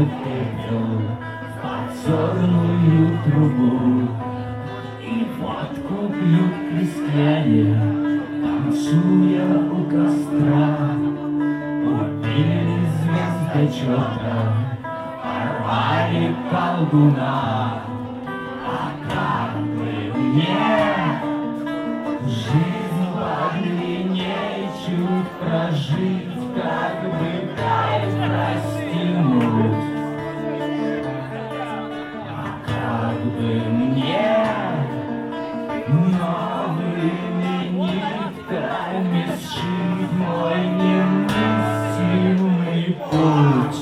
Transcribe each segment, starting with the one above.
пепел в подзорную трубу. И водку пьют крестьяне, танцуя у костра. Убили звездочета, порвали колдуна. А как бы мне жизнь подлиннее чуть прожить, как бы кайф растянуть. А как бы мне новыми нитками сшить мой немыслимый путь.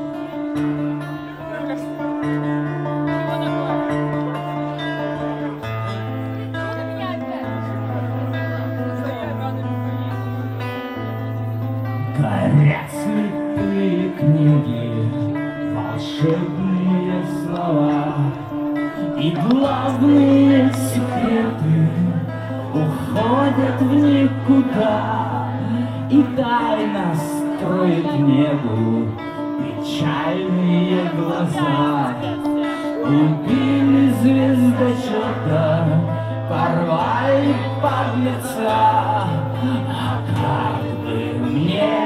Горят слепые книги, волшебные слова, и главные секреты уходят в никуда, и тайна строит небу печальные глаза. Убили звездочета, порвали подлеца. А как бы мне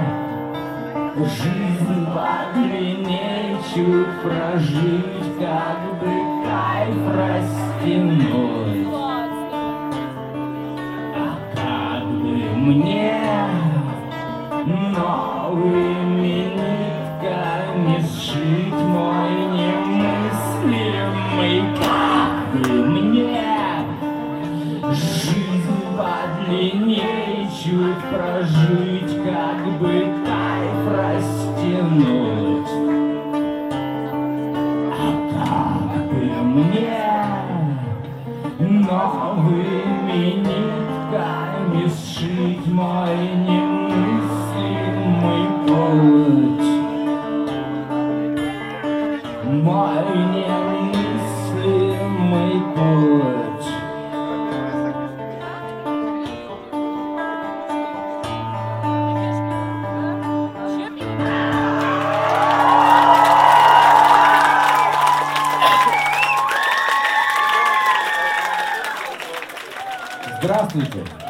жизнь подлиннее чуть прожить, как бы кайф растянуть. А как бы мне новыми нитками сшить мой немыслимый. Как бы мне жизнь подлиннее чуть прожить, как бы кайф растянуть. А как бы мне новыми нитками сшить мой немыслимый путь. Мой немыслимый путь. Здравствуйте!